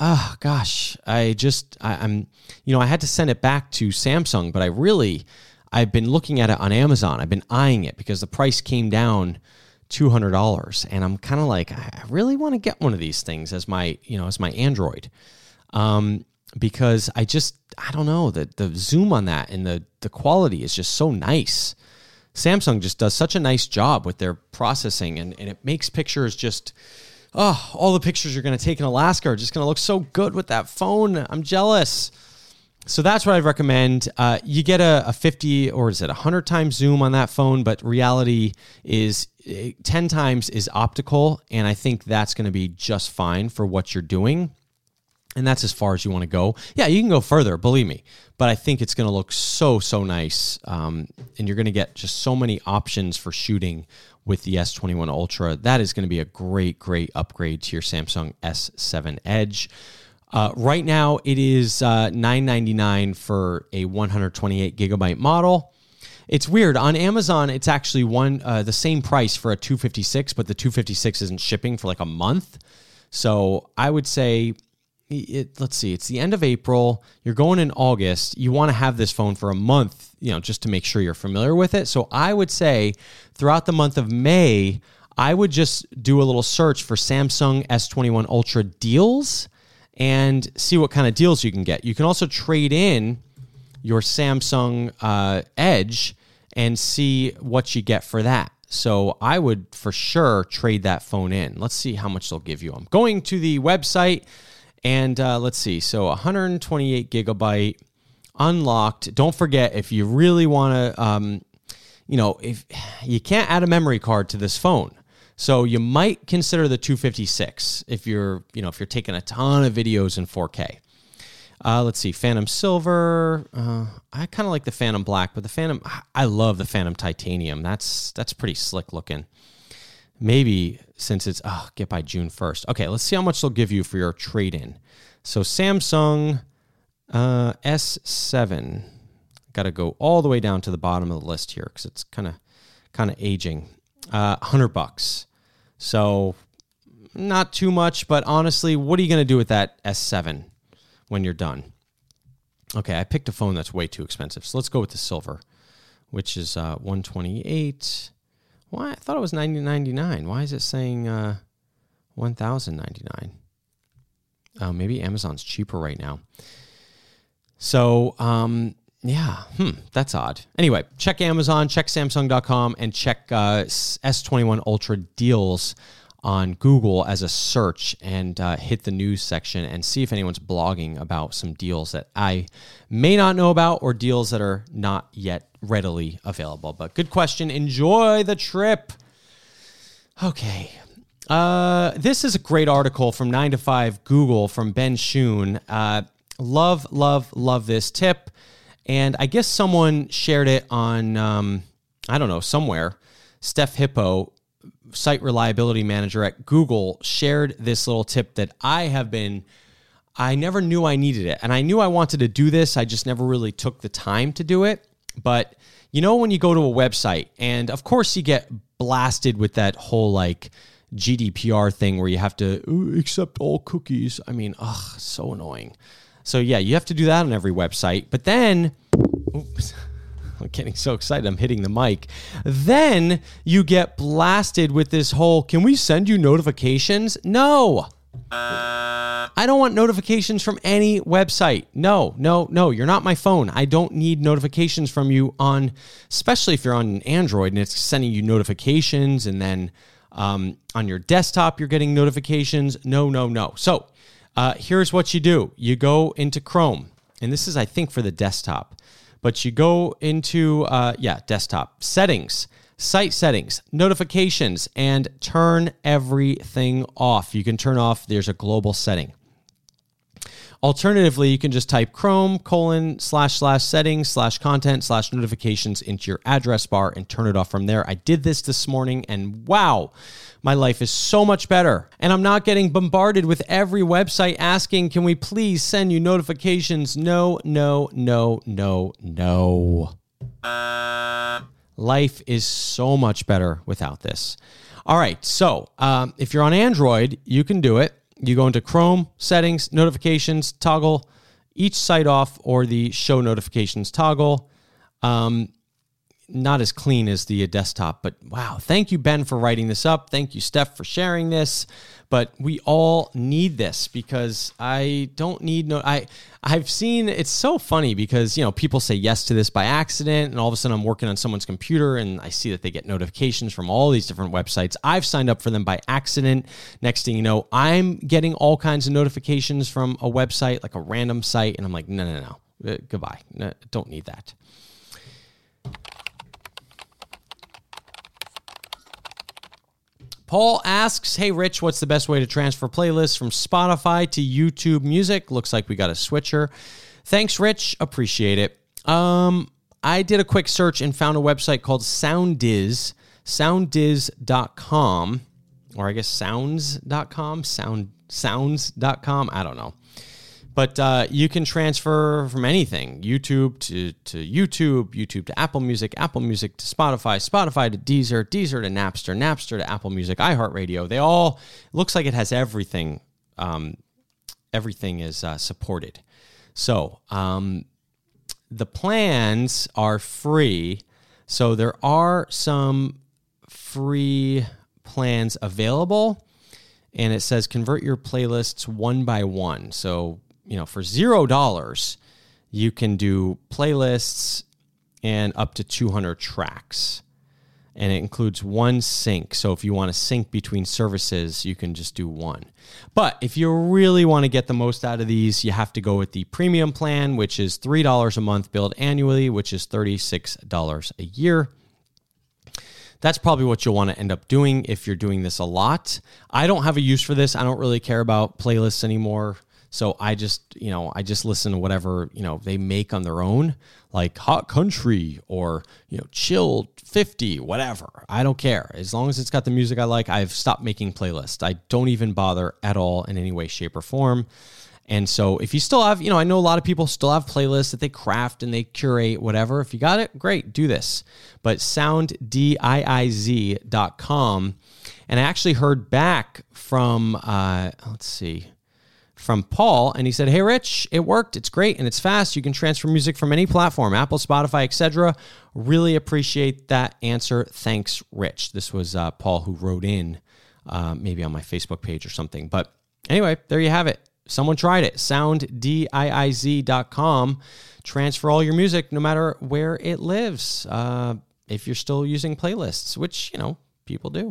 I had to send it back to Samsung, but I've been looking at it on Amazon. I've been eyeing it because the price came down $200. And I'm kind of like, I really want to get one of these things as my Android. Because I don't know, the zoom on that and the quality is just so nice. Samsung just does such a nice job with their processing, and it makes pictures just, all the pictures you're going to take in Alaska are just going to look so good with that phone. I'm jealous. So that's what I'd recommend. You get a 50 or is it 100 times zoom on that phone, but reality is 10 times is optical, and I think that's going to be just fine for what you're doing. And that's as far as you want to go. Yeah, you can go further, believe me. But I think it's going to look so nice. And you're going to get just so many options for shooting with the S21 Ultra. That is going to be a great upgrade to your Samsung S7 Edge. Right now, it is $999 for a 128 gigabyte model. It's weird. On Amazon, it's actually the same price for a 256, but the 256 isn't shipping for like a month. So I would say... let's see, it's the end of April. You're going in August. You want to have this phone for a month, just to make sure you're familiar with it. So I would say throughout the month of May, I would just do a little search for Samsung S21 Ultra deals and see what kind of deals you can get. You can also trade in your Samsung Edge and see what you get for that. So I would for sure trade that phone in. Let's see how much they'll give you. I'm going to the website. And let's see, so 128 gigabyte unlocked. Don't forget, if you really want to, if you can't add a memory card to this phone, so you might consider the 256 if you're taking a ton of videos in 4K. Let's see, Phantom Silver. I kind of like the Phantom Black, but the Phantom, I love the Phantom Titanium. That's pretty slick looking. Maybe since it's, get by June 1st. Okay, let's see how much they'll give you for your trade-in. So Samsung S7. Got to go all the way down to the bottom of the list here because it's kind of aging. $100. So not too much, but honestly, what are you going to do with that S7 when you're done? Okay, I picked a phone that's way too expensive. So let's go with the silver, which is $128. Why? I thought it was $90.99. Why is it saying $1,099? Oh, maybe Amazon's cheaper right now. So, that's odd. Anyway, check Amazon, check Samsung.com, and check S21 Ultra deals on Google as a search and hit the news section and see if anyone's blogging about some deals that I may not know about or deals that are not yet readily available. But good question. Enjoy the trip. Okay. This is a great article from 9 to 5 Google from Ben Schoon. Love this tip. And I guess someone shared it on, somewhere. Steph Hippo, site reliability manager at Google, shared this little tip that I never knew I needed it. And I knew I wanted to do this. I just never really took the time to do it. But when you go to a website and of course you get blasted with that whole GDPR thing where you have to accept all cookies. I mean, so annoying. So yeah, you have to do that on every website. But then, I'm getting so excited, I'm hitting the mic. Then you get blasted with this whole, can we send you notifications? No. I don't want notifications from any website. No. You're not my phone. I don't need notifications from you especially if you're on an Android and it's sending you notifications and then on your desktop you're getting notifications. No. So here's what you do. You go into Chrome, and this is, I think, for the desktop. But you go into, desktop, settings, site settings, notifications, and turn everything off. You can turn off, there's a global setting. Alternatively, you can just type Chrome://settings/content/notifications into your address bar and turn it off from there. I did this morning, and wow, my life is so much better. And I'm not getting bombarded with every website asking, can we please send you notifications? No. Life is so much better without this. All right, so if you're on Android, you can do it. You go into Chrome, settings, notifications, toggle each site off or the show notifications toggle. Not as clean as the desktop, but wow. Thank you, Ben, for writing this up. Thank you, Steph, for sharing this. But we all need this because I don't need I've seen, it's so funny because, people say yes to this by accident and all of a sudden I'm working on someone's computer and I see that they get notifications from all these different websites. I've signed up for them by accident. Next thing you know, I'm getting all kinds of notifications from a website, like a random site. And I'm like, no. Goodbye. No, don't need that. Paul asks, hey, Rich, what's the best way to transfer playlists from Spotify to YouTube Music? Looks like we got a switcher. Thanks, Rich. Appreciate it. I did a quick search and found a website called Soundiz, soundiz.com, or I guess sounds.com, sounds.com. I don't know. But you can transfer from anything, YouTube to YouTube, YouTube to Apple Music to Spotify, Spotify to Deezer to Napster, Napster to Apple Music, iHeartRadio. They all, looks like it has everything. Everything is supported. So the plans are free. So there are some free plans available. And it says convert your playlists one by one. So for $0, you can do playlists and up to 200 tracks. And it includes one sync. So if you want to sync between services, you can just do one. But if you really want to get the most out of these, you have to go with the premium plan, which is $3 a month billed annually, which is $36 a year. That's probably what you'll want to end up doing if you're doing this a lot. I don't have a use for this. I don't really care about playlists anymore. So I just listen to whatever, they make on their own, like Hot Country or, Chill 50, whatever. I don't care. As long as it's got the music I like, I've stopped making playlists. I don't even bother at all in any way, shape, or form. And so if you still have, I know a lot of people still have playlists that they craft and they curate, whatever. If you got it, great, do this. But sounddiz.com. And I actually heard back from, from Paul, and he said, "Hey, Rich, it worked. It's great, and it's fast. You can transfer music from any platform, Apple, Spotify, etc. Really appreciate that answer. Thanks, Rich." This was Paul who wrote in, maybe on my Facebook page or something. But anyway, there you have it. Someone tried it. Sounddiz.com. Transfer all your music, no matter where it lives, if you're still using playlists, which, people do.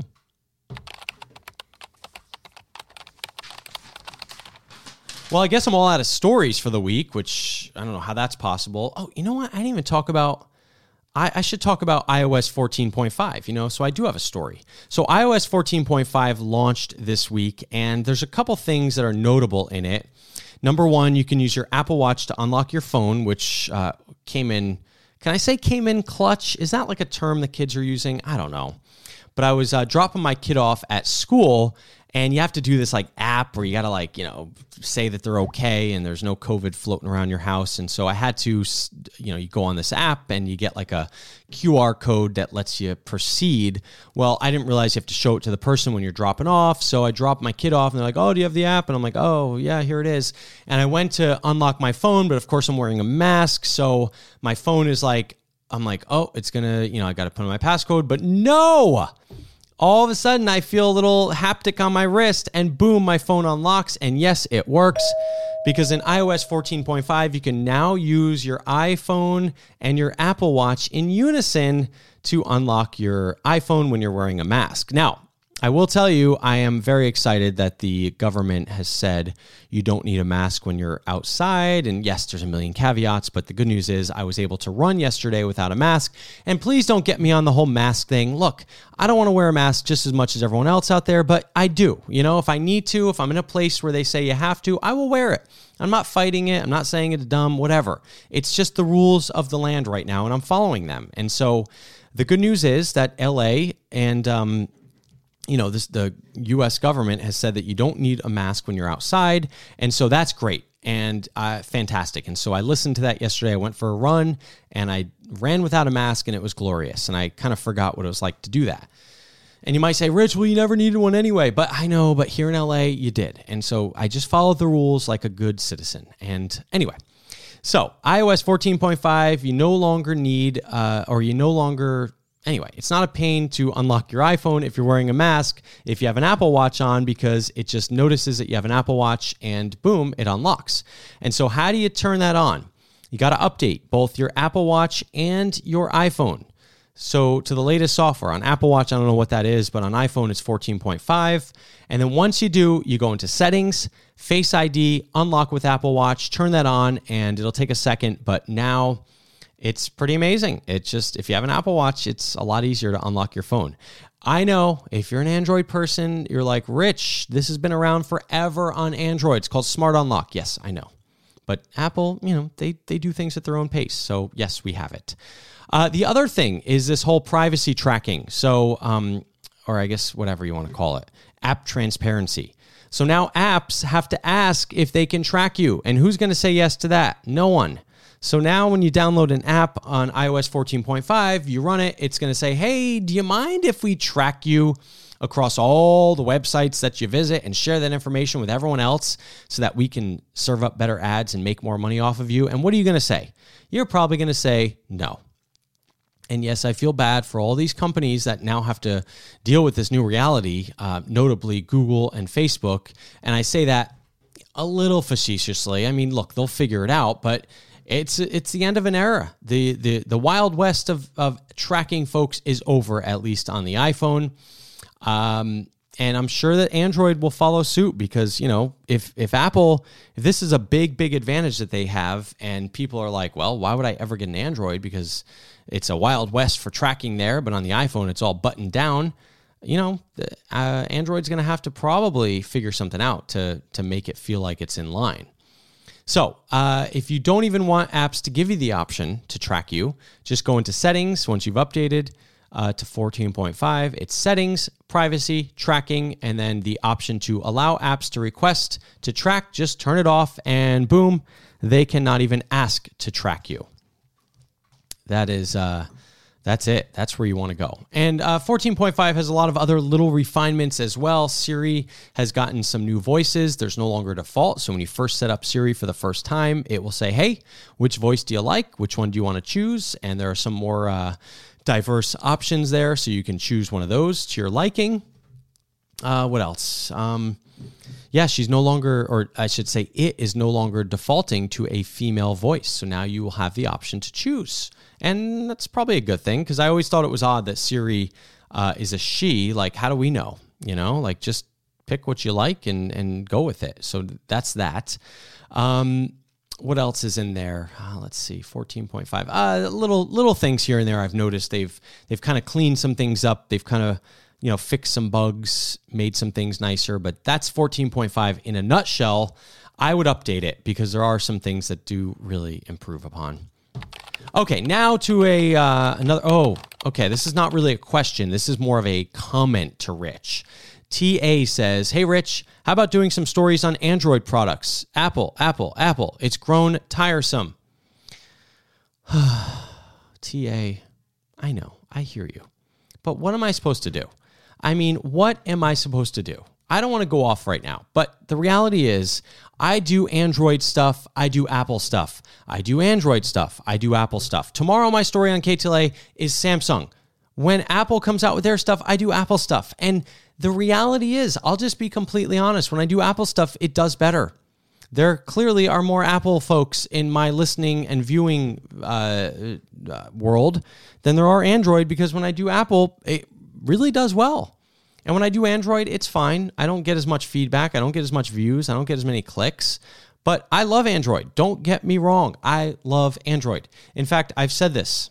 Well, I guess I'm all out of stories for the week, which I don't know how that's possible. Oh, you know what? I didn't even talk about, I should talk about iOS 14.5, so I do have a story. So iOS 14.5 launched this week, and there's a couple things that are notable in it. Number one, you can use your Apple Watch to unlock your phone, which came in clutch? Is that like a term the kids are using? I don't know. But I was dropping my kid off at school, and you have to do this like app where you got to say that they're okay and there's no COVID floating around your house. And so I had to, you go on this app and you get like a QR code that lets you proceed. Well, I didn't realize you have to show it to the person when you're dropping off. So I dropped my kid off and they're like, "Oh, do you have the app?" And I'm like, "Oh, yeah, here it is." And I went to unlock my phone, but of course I'm wearing a mask. So my phone is I'm like, "Oh, it's going to, I got to put in my passcode." But no! All of a sudden, I feel a little haptic on my wrist, and boom, my phone unlocks. And yes, it works, because in iOS 14.5, you can now use your iPhone and your Apple Watch in unison to unlock your iPhone when you're wearing a mask. Now, I will tell you, I am very excited that the government has said you don't need a mask when you're outside. And yes, there's a million caveats, but the good news is I was able to run yesterday without a mask. And please don't get me on the whole mask thing. Look, I don't want to wear a mask just as much as everyone else out there, but I do. If I need to, if I'm in a place where they say you have to, I will wear it. I'm not fighting it. I'm not saying it's dumb, whatever. It's just the rules of the land right now, and I'm following them. And so the good news is that LA and, the U.S. government has said that you don't need a mask when you're outside, and so that's great and fantastic. And so I listened to that yesterday. I went for a run, and I ran without a mask, and it was glorious, and I kind of forgot what it was like to do that. And you might say, "Rich, well, you never needed one anyway." But I know, but here in L.A., you did. And so I just followed the rules like a good citizen. And anyway, so iOS 14.5, you no longer need, Anyway, it's not a pain to unlock your iPhone if you're wearing a mask if you have an Apple Watch on, because it just notices that you have an Apple Watch and boom, it unlocks. And so how do you turn that on? You got to update both your Apple Watch and your iPhone. So to the latest software on Apple Watch, I don't know what that is, but on iPhone it's 14.5. And then once you do, you go into Settings, Face ID, Unlock with Apple Watch, turn that on, and it'll take a second, but now it's pretty amazing. It's just, if you have an Apple Watch, it's a lot easier to unlock your phone. I know if you're an Android person, you're like, "Rich, this has been around forever on Android. It's called Smart Unlock." Yes, I know. But Apple, they do things at their own pace. So yes, we have it. The other thing is this whole privacy tracking. So, or I guess whatever you want to call it, app transparency. So now apps have to ask if they can track you. And who's going to say yes to that? No one. So now when you download an app on iOS 14.5, you run it, it's going to say, "Hey, do you mind if we track you across all the websites that you visit and share that information with everyone else so that we can serve up better ads and make more money off of you?" And what are you going to say? You're probably going to say no. And yes, I feel bad for all these companies that now have to deal with this new reality, notably Google and Facebook. And I say that a little facetiously. I mean, look, they'll figure it out, but it's the end of an era. The Wild West of tracking folks is over, at least on the iPhone. And I'm sure that Android will follow suit, because, if Apple, if this is a big advantage that they have, and people are like, "Well, why would I ever get an Android? Because it's a Wild West for tracking there, but on the iPhone, it's all buttoned down." Android's going to have to probably figure something out to make it feel like it's in line. So if you don't even want apps to give you the option to track you, just go into settings once you've updated to 14.5. It's settings, privacy, tracking, and then the option to allow apps to request to track. Just turn it off and boom, they cannot even ask to track you. That's it. That's where you want to go. And 14.5 has a lot of other little refinements as well. Siri has gotten some new voices. There's no longer default. So when you first set up Siri for the first time, it will say, hey, which voice do you like? Which one do you want to choose? And there are some more diverse options there. So you can choose one of those to your liking. What else? She's no longer, or I should say it is no longer defaulting to a female voice. So now you will have the option to choose. And that's probably a good thing because I always thought it was odd that Siri is a she. Like, how do we know? Just pick what you like and go with it. So that's that. What else is in there? Let's see, 14.5. Little things here and there I've noticed. They've kind of cleaned some things up. They've kind of fixed some bugs, made some things nicer. But that's 14.5 in a nutshell. I would update it because there are some things that do really improve upon. Okay, now to another. Oh, okay. This is not really a question. This is more of a comment to Rich. TA says, hey, Rich, how about doing some stories on Android products? Apple. It's grown tiresome. TA, I know. I hear you. But what am I supposed to do? What am I supposed to do? I don't want to go off right now, but the reality is I do Android stuff. I do Apple stuff. I do Android stuff. I do Apple stuff. Tomorrow, my story on KTLA is Samsung. When Apple comes out with their stuff, I do Apple stuff. And the reality is, I'll just be completely honest. When I do Apple stuff, it does better. There clearly are more Apple folks in my listening and viewing world than there are Android because when I do Apple, it really does well. And when I do Android, it's fine. I don't get as much feedback. I don't get as much views. I don't get as many clicks. But I love Android. Don't get me wrong. I love Android. In fact, I've said this.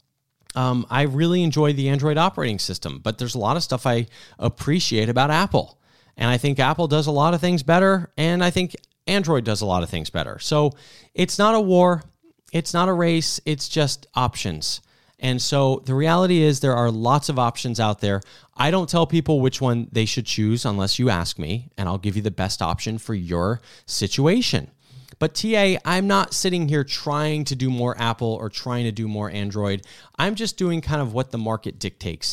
I really enjoy the Android operating system, but there's a lot of stuff I appreciate about Apple. And I think Apple does a lot of things better, and I think Android does a lot of things better. So it's not a war. It's not a race. It's just options. And so the reality is there are lots of options out there. I don't tell people which one they should choose unless you ask me, and I'll give you the best option for your situation. But TA, I'm not sitting here trying to do more Apple or trying to do more Android. I'm just doing kind of what the market dictates.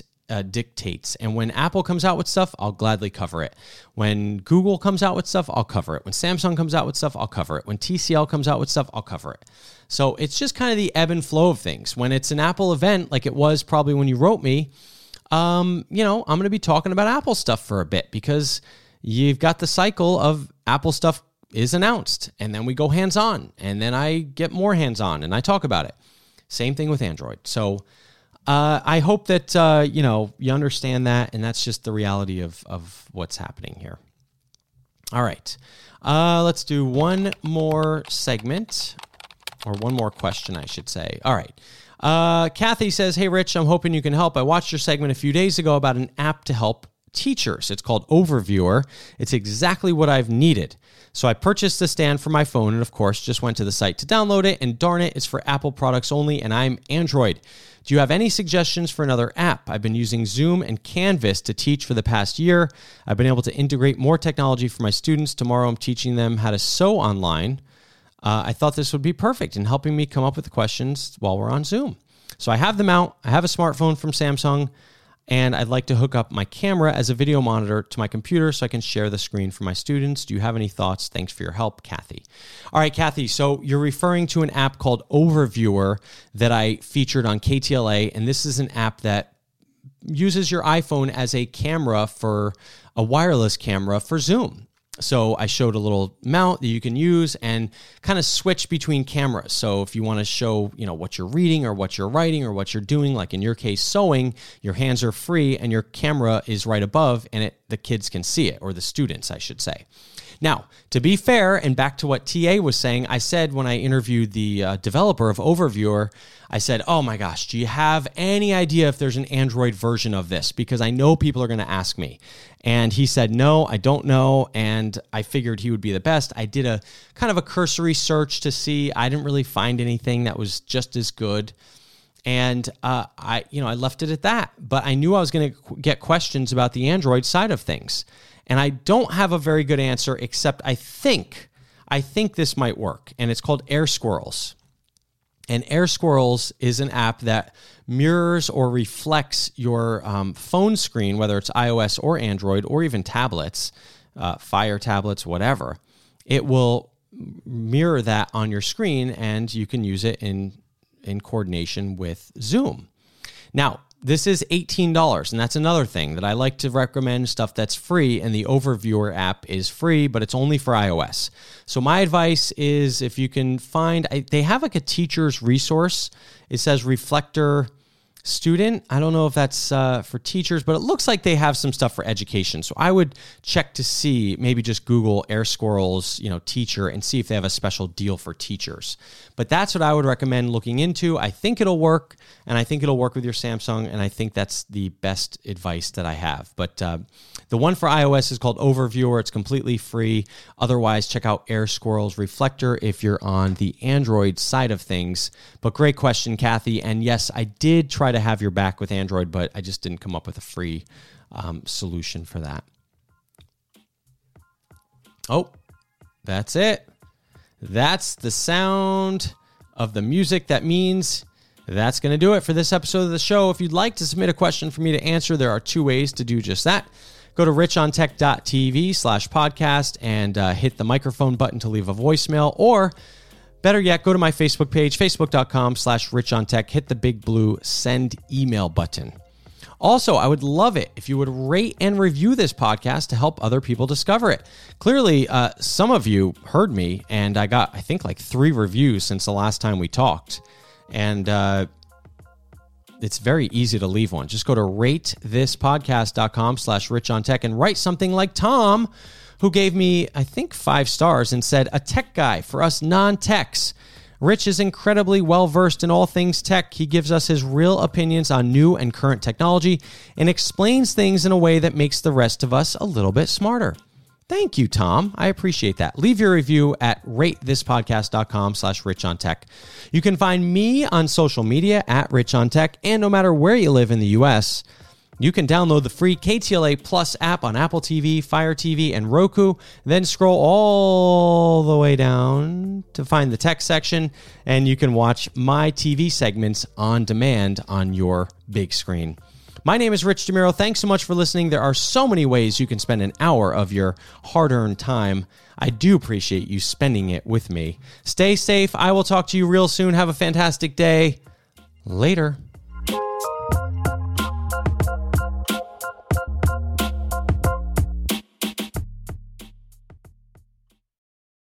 And when Apple comes out with stuff, I'll gladly cover it. When Google comes out with stuff, I'll cover it. When Samsung comes out with stuff, I'll cover it. When TCL comes out with stuff, I'll cover it. So it's just kind of the ebb and flow of things. When it's an Apple event, like it was probably when you wrote me, I'm going to be talking about Apple stuff for a bit because you've got the cycle of Apple stuff is announced, and then we go hands-on, and then I get more hands-on, and I talk about it. Same thing with Android. So I hope that, you understand that, and that's just the reality of what's happening here. All right. Let's do one more segment, or one more question, I should say. All right. Kathy says, hey, Rich, I'm hoping you can help. I watched your segment a few days ago about an app to help teachers. It's called Overviewer. It's exactly what I've needed. So I purchased the stand for my phone and, of course, just went to the site to download it. And darn it, it's for Apple products only, and I'm Android. Do you have any suggestions for another app? I've been using Zoom and Canvas to teach for the past year. I've been able to integrate more technology for my students. Tomorrow, I'm teaching them how to sew online. I thought this would be perfect in helping me come up with the questions while we're on Zoom. So I have them out. I have a smartphone from Samsung, and I'd like to hook up my camera as a video monitor to my computer so I can share the screen for my students. Do you have any thoughts? Thanks for your help, Kathy. All right, Kathy, so you're referring to an app called Overviewer that I featured on KTLA, and this is an app that uses your iPhone as a camera for a wireless camera for Zoom. So I showed a little mount that you can use and kind of switch between cameras. So if you want to show, what you're reading or what you're writing or what you're doing, like in your case, sewing, your hands are free and your camera is right above and the kids can see it, or the students, I should say. Now, to be fair, and back to what TA was saying, I said when I interviewed the developer of Overviewer, I said, oh my gosh, do you have any idea if there's an Android version of this? Because I know people are going to ask me. And he said, no, I don't know. And I figured he would be the best. I did a kind of a cursory search to see. I didn't really find anything that was just as good. And I left it at that. But I knew I was going to get questions about the Android side of things. And I don't have a very good answer, except I think this might work. And it's called Air Squirrels. And Air Squirrels is an app that mirrors or reflects your phone screen, whether it's iOS or Android or even tablets, Fire tablets, whatever. It will mirror that on your screen, and you can use it in coordination with Zoom. Now, this is $18, and that's another thing that I like to recommend, stuff that's free, and the Overviewer app is free, but it's only for iOS. So my advice is if you can find, they have like a teacher's resource. It says Reflector Student. I don't know if that's for teachers, but it looks like they have some stuff for education. So I would check to see, maybe just Google Air Squirrels, teacher, and see if they have a special deal for teachers. But that's what I would recommend looking into. I think it'll work, and I think it'll work with your Samsung, and I think that's the best advice that I have. But the one for iOS is called Overviewer. It's completely free. Otherwise, check out Air Squirrels Reflector if you're on the Android side of things. But great question, Kathy. And yes, I did try to have your back with Android, but I just didn't come up with a free solution for that. Oh, that's it. That's the sound of the music. That means that's going to do it for this episode of the show. If you'd like to submit a question for me to answer, there are two ways to do just that. Go to richontech.tv/podcast and hit the microphone button to leave a voicemail, or better yet, go to my Facebook page, facebook.com/richontech, hit the big blue send email button. Also, I would love it if you would rate and review this podcast to help other people discover it. Clearly, some of you heard me, and I got, I think, like 3 reviews since the last time we talked. And it's very easy to leave one. Just go to ratethispodcast.com/richontech and write something like Tom, who gave me, I think, 5 stars and said, a tech guy for us non-techs. Rich is incredibly well-versed in all things tech. He gives us his real opinions on new and current technology and explains things in a way that makes the rest of us a little bit smarter. Thank you, Tom. I appreciate that. Leave your review at ratethispodcast.com/richontech. You can find me on social media at richontech, and no matter where you live in the U.S., you can download the free KTLA Plus app on Apple TV, Fire TV, and Roku. Then scroll all the way down to find the tech section, and you can watch my TV segments on demand on your big screen. My name is Rich DeMiro. Thanks so much for listening. There are so many ways you can spend an hour of your hard-earned time. I do appreciate you spending it with me. Stay safe. I will talk to you real soon. Have a fantastic day. Later.